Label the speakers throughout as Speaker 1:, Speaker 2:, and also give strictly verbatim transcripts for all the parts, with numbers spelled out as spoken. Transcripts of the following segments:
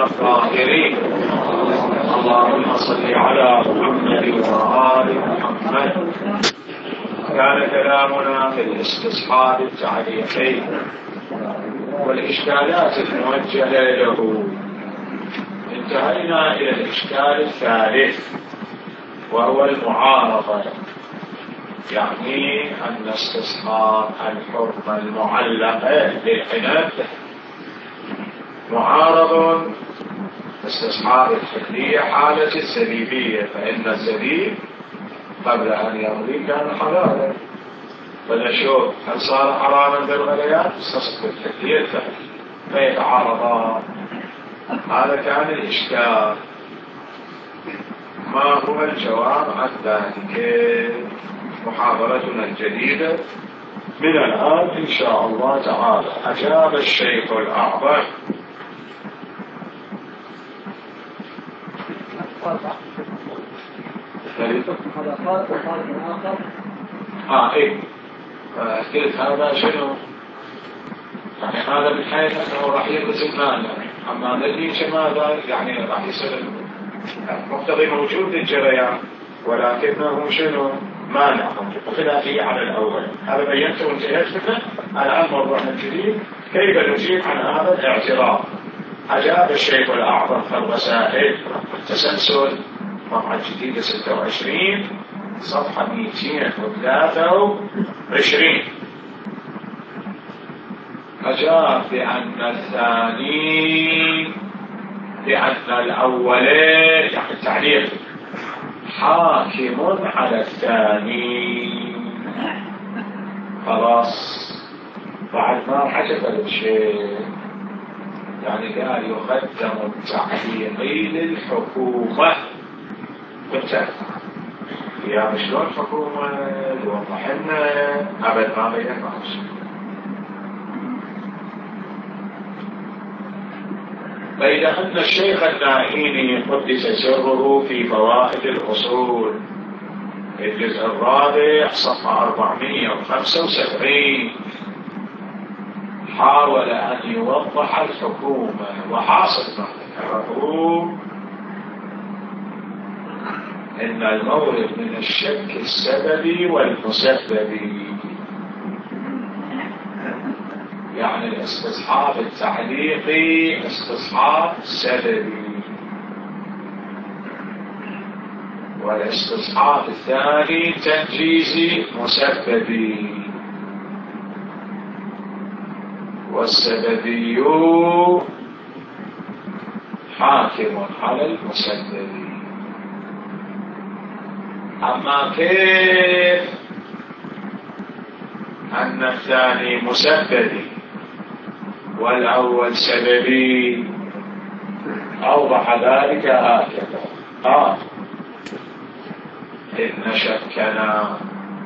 Speaker 1: الطاهرين. اللهم صل على محمد وآل محمد. كان كلامنا في الاستصحاب التعليقي والإشكالات الموجهة له. انتهينا إلى الإشكال الثالث وهو المعارضة، يعني أن استصحاب الحرمة المعلقة للعنب معارض استصحاب الحلية حالة الزبيبية، فإن الزبيب قبل أن يغلي كان حلالا، فنشوف هل صار حراما بالغليات استصحب الحلية فيتعارضان. هذا كان الإشكال. ما هو الجواب عن ذلك؟ محاضرتنا الجديدة من الآن إن شاء الله تعالى. أجاب الشيخ الأعظم اه ايه قلت هذا شنو؟ يعني هذا من حيث انه راح يلبس المال، اما الذي ماذا يعني راح يصير مقتضي موجود الجريان، ولكنه شنو؟ مانع خلافي على الاول. هذا بينته وانتهيت منه. الان موضوعنا الجديد كيف نجيب عن هذا الاعتراض. اجاب الشيخ الاعظم في الرسائل التسلسل طبعا جديدة ستة وعشرين صفحة مئتين وثلاثة وعشرين. أجاب بأن الثاني بأن الأول يعني التعليق حاكم على الثاني. خلاص بعد ما حجب الشيء يعني قال يقدم التعليقي للحكومة. قلت يا شلون حكومة يوضح لنا أبد ما بين معش. بين أن الشيخ النائيني قدس سره في فوائد الأصول الجزء الرابع صفحة أربعمائة وخمسة وسبعين حاول أن يوضح الحكومة، وحاصل ما ذكره إن المورد من الشك السببي والمسببي، يعني الاستصحاب التعليقي استصحاب سببي، والاستصحاب الثاني تنجيزي مسببي، والسببي حاكم على المسبب. أما كيف أن الثاني مسببي والأول سببي؟ أوضح ذلك هكذا قال إن شكنا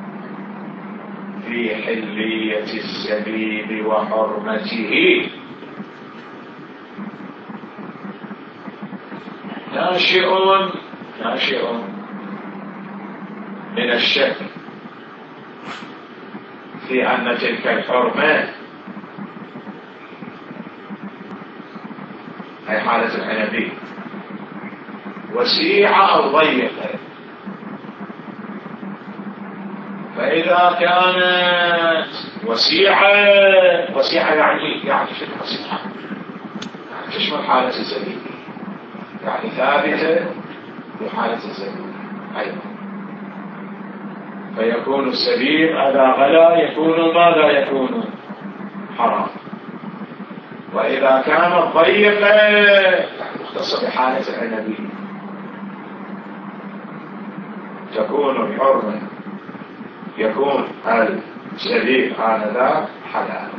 Speaker 1: في حلية الزبيب وحرمته ناشئ ناشئ من الشك في أن تلك الحرمة هي حالة العنبي وسيعة أو ضيقة. فإذا كانت وسيعة وسيعة يعني يعني شنو وسيعة؟ يعني تشمل حالة الزبيب، يعني ثابتة في حالة الزبيب أيضا. فيكون السبيل إذا غلا يكون ماذا يكون؟ حرام. وإذا كانت ضيقة يعني مختصة بحالة العنبي تكون الحرمة يكون السبيل هذا حلالا.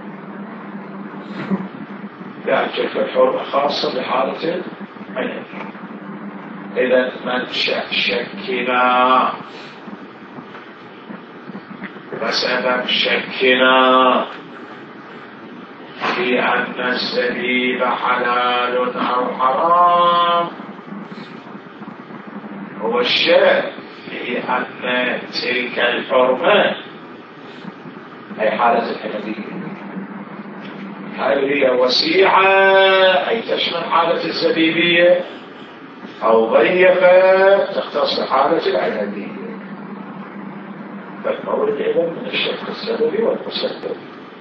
Speaker 1: لا تلك الحرمة خاصة بحالة العنبي. إذا من شكنا وسبب شكنا في أن الزبيب حلال أو حرام هو الشك في أن تلك الحرمة أي حالة الحنبية هل هي وسيعة أي تشمل حالة الزبيبية أو ضيقة تختص بحالة العنبية؟ فالمورد إذن من الشق السببي والمسبب.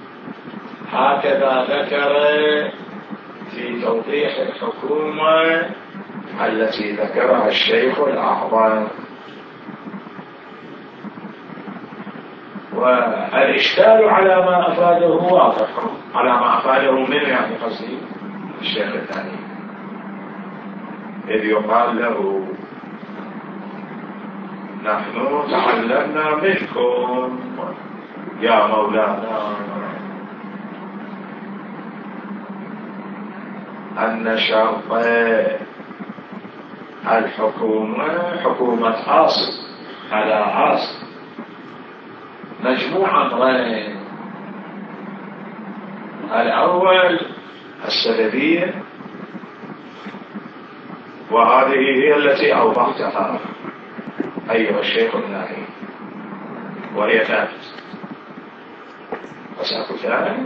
Speaker 1: هكذا ذكر في توضيح الحكومة التي ذكرها الشيخ الأعظم. والإشكال على ما أفاده واضح، على ما أفاده منه يعني قصدي الشيخ الثاني، إذ يقال له نحن تعلمنا منكم يا مولانا أن شرط الحكومة حكومة أصل على أصل مجموع أمرين: الأول السببية، وهذه هي التي أوضحتها أيها الشيخ الناهي، وهي ثابت. مسألة ثاني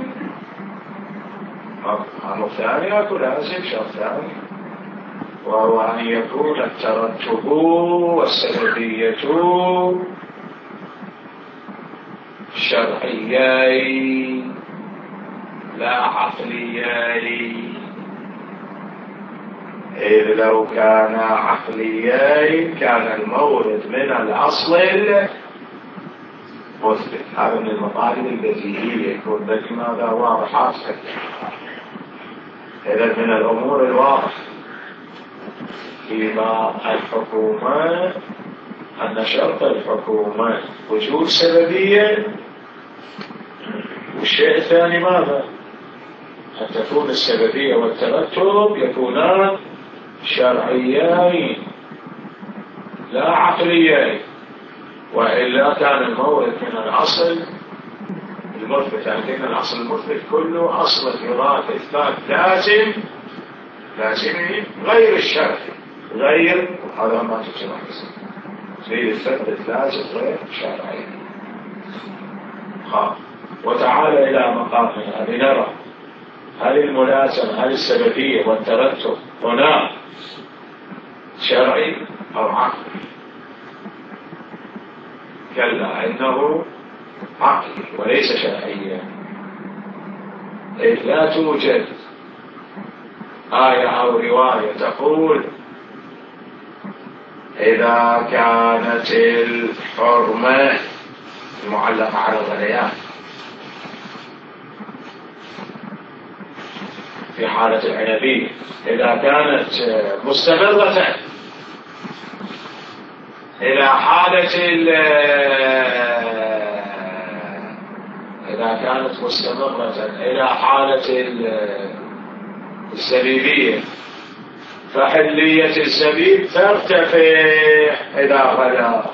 Speaker 1: أمر ثاني أكو لازم شرط ثاني، وهو أن يكون الترتب والسببية شرعيين لا عقليين، إذ لو كان عقليين كان المورد من الأصل مثبت. هذا من المطالب البديهية، يكون ذلك ماذا واضح أصلا. إذا من الأمور الواضح في باب الحكومة أن شرط الحكومة وجود سببية، والشيء الثاني ماذا؟ أن تكون السببية والترتب يكونان شرعيين لا عقليين، وإلا كان المورد من الأصل المثبت. يعني الأصل المثبت كله أصل يراد إثبات لازم لازم غير الشرعي، غير هذا ما تسمع غير الثبت لازم غير شرعي. ها وتعالى إلى مقامنا لنرى هل الملازمة هل السببية والترتب هنا شرعي أو عقلي؟ كلا إنه عقلي وليس شرعيا، إذ لا توجد آية أو رواية تقول إذا كانت الحرمة المعلقة على الغليان في حالة العنبية إذا كانت مستمرة إلى حالة إذا كانت مستمرة إلى حالة الزبيبية فحلية الزبيب ترتفع إذا غلا،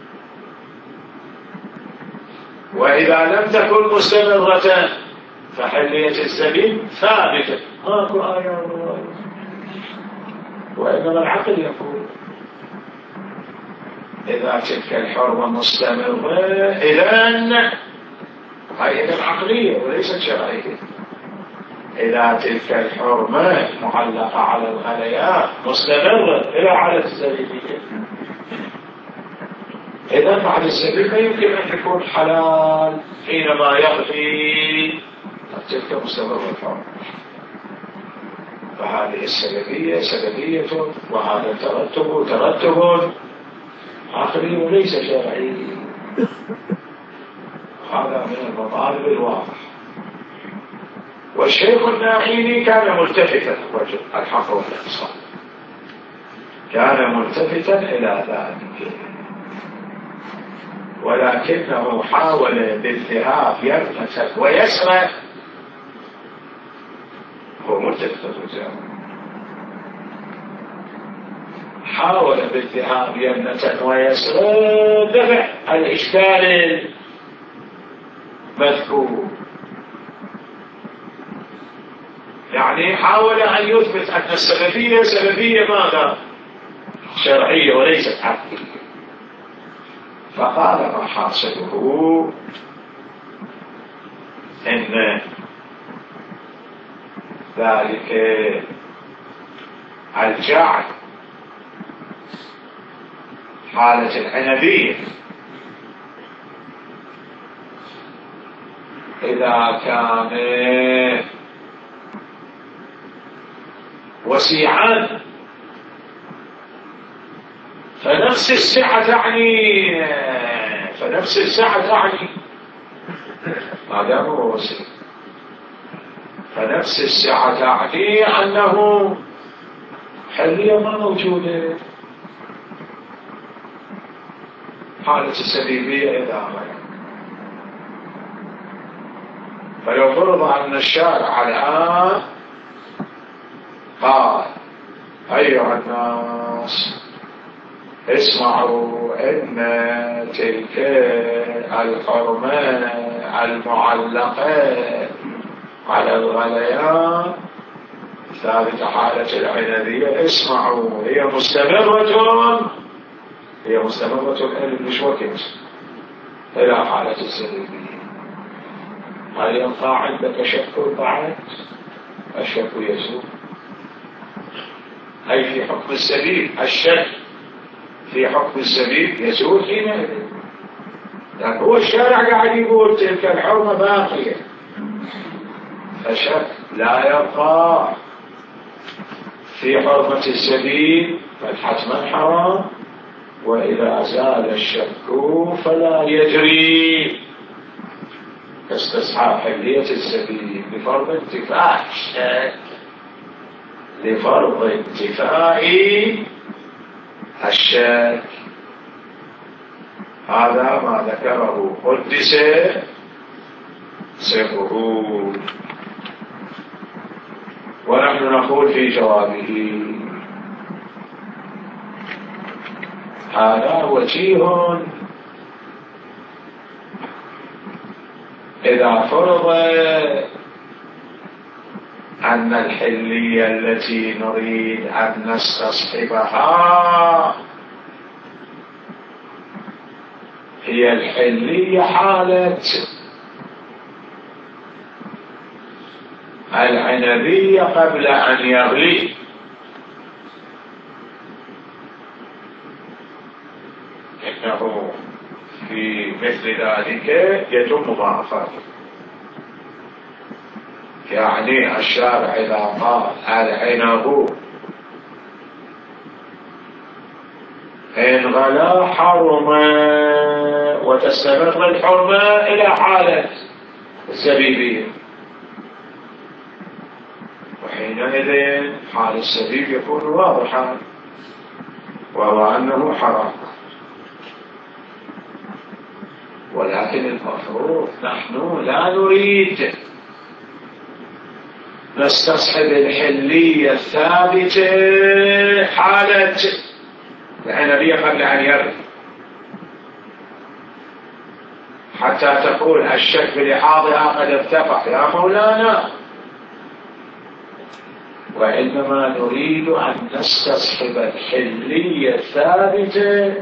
Speaker 1: وإذا لم تكن مستمرة فحلية الزبيب ثابتة. ماكو آية ولا وإنما العقل يقول إذا تلك الحرمة مستمرة إذن هي العقلية وليست شرعية. إذا تلك الحرمة معلقة على الغليان مستمرة إلى حالة الزبيبية، إذا بعد الزبيب يمكن أن يكون حلال حينما يغلي تلك مستمرة الحرمة. فهذه السببية سببية وهذا الترتب ترتب عقلي وليس شرعي. هذا من المطالب الواضح. والشيخ الناعيني كان ملتفتا الرجل الحق والإحصان، كان ملتفتا إلى ذلك، ولكنه حاول بالذهاب يرتكب ويسرع. هو ملتفت الرجال، حاول بالذهاب يمنة ويسرع دفع الإشكال المذكور. يعني حاول أن يثبت أن السببية سببية ماذا؟ شرعية وليست عقلية. فقال ما حاصله إن ذلك الجعل حالة العنبية إذا كان وسيعا فنفس السعة تعني فنفس السعة تعني ما دام هو وسيع فنفس السعة تعني أنه حلية ما موجودة. حالة السبيبية إذا غير. فلو فرض أن الشارع الآن قال أيها الناس اسمعوا إن تلك الحرمة المعلقة على الغليان ثابتة حالة العنبية، اسمعوا هي مستمرة هي مستمرة الآن مش وقت إلى حالة السبيبية. هل ينفع عندك شك بعد؟ الشك يزول. أي في حكم السبيل الشك في حكم السبيل يزول حينئذ. لأن هو الشارع قاعد يقول تلك الحرمة باقية فشك لا يبقى في حرمة السبيل فالحتما حرام، وإذا زال الشك فلا يجري استصحاب حلية السبيل لفرض انتفاء الشك لفرض انتفاء الشك. هذا ما ذكره قدس سره. ونحن نقول في جوابه هذا وجيه إذا فرض أن الحلية التي نريد أن نستصحبها هي الحلية حالة العنبية قبل أن يغلي، إنه في مثل ذلك يتم مضاعفاته. يعني الشارع إذا قال العنب إن غلا حرمة وتستمر الحرمة إلى حالة الزبيبية، وحينئذ حال السبيب يكون واضحا وهو أنه حرام. ولكن المفروض نحن لا نريد نستصحب الحلية الثابتة حالة العنبية قبل أن يرد حتى تقول الشك بلحاظها قد ارتفع يا مولانا، وإنما نريد أن نستصحب الحلية الثابتة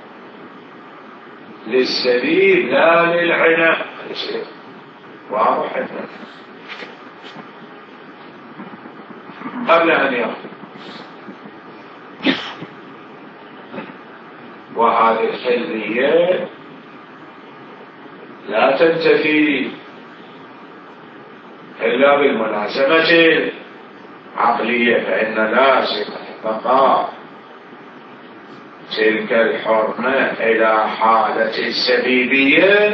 Speaker 1: للسبيل لا للعنب. واضح قبل أن يأخذ. وهذه الحلية لا تنتفي إلا بالملازمة العقلية، فإن لازم بقاء تلك الحرمة إلى حالة السبيبية